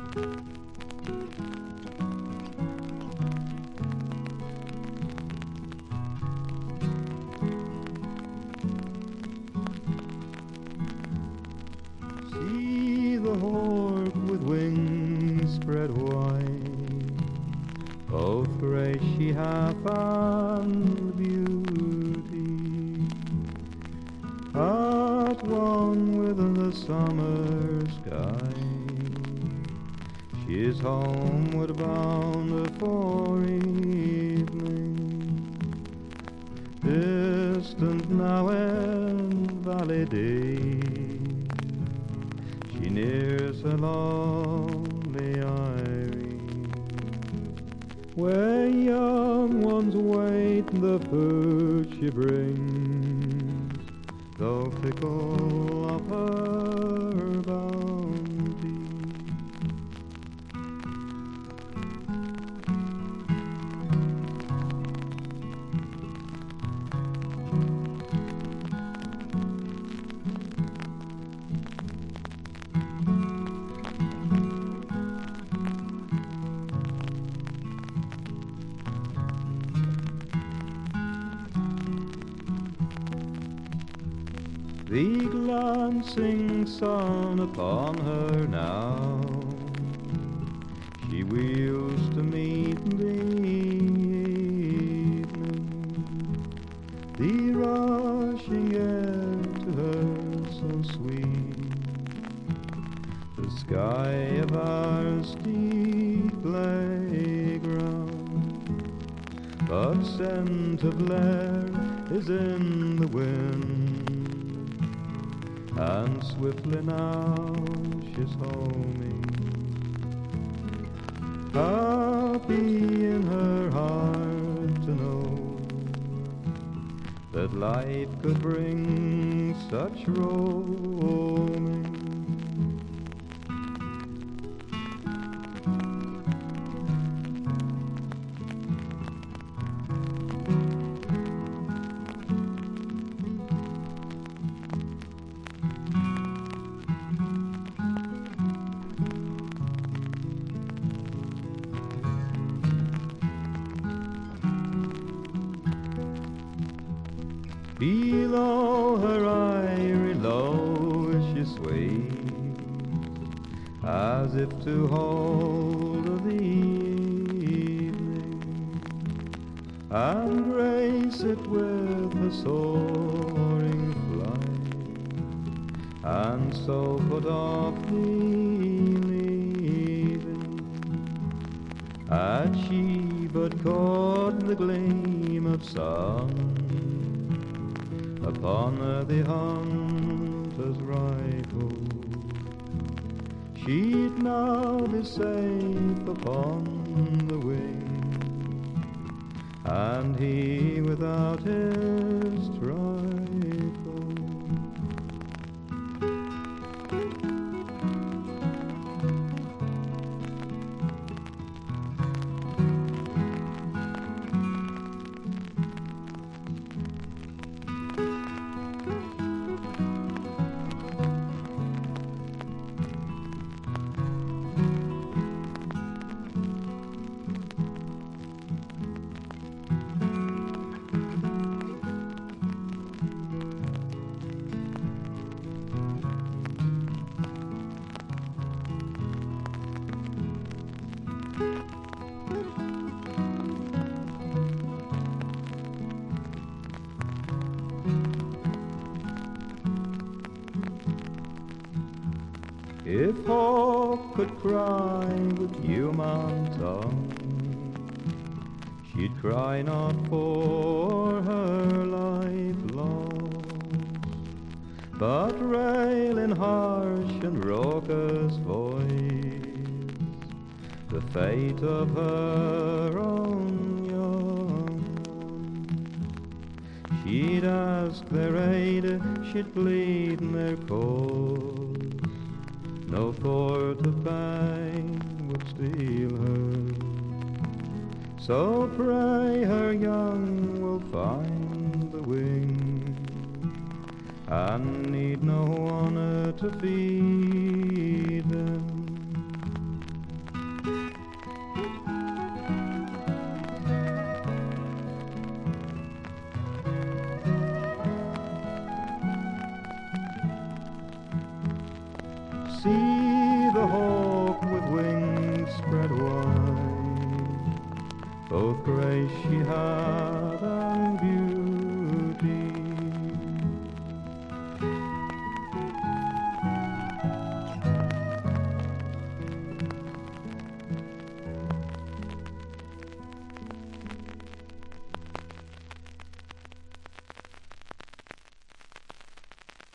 See the hawk with wings spread wide, both grace she hath and beauty, at one with the summer sky. She is homeward bound for evening, distant now in valley day. She nears her lonely eyrie, where young ones wait the food she brings, though fickle of her bounty. The glancing sun upon her now, she wheels to meet the evening, the rushing air to her so sweet, the sky of our steep playground, but scent of Blair is in the wind, and swiftly now she's homing, happy in her heart to know that life could bring such roaming. Below her eyrie low she sways, as if to hold the evening, and grace it with her soaring flight, and so put off the leaving, had she but caught the gleam of sun upon the hunter's rifle, she'd now be safe upon the wing, and he without his rifle. If hope could cry with human tongue, she'd cry not for her life lost, but rail in harsh and raucous voice the fate of her own young ones. She'd ask their aid, she'd plead in their cause, no thought of bang would steal her. So pray her young will find the wing, and need no one to feed them. behind.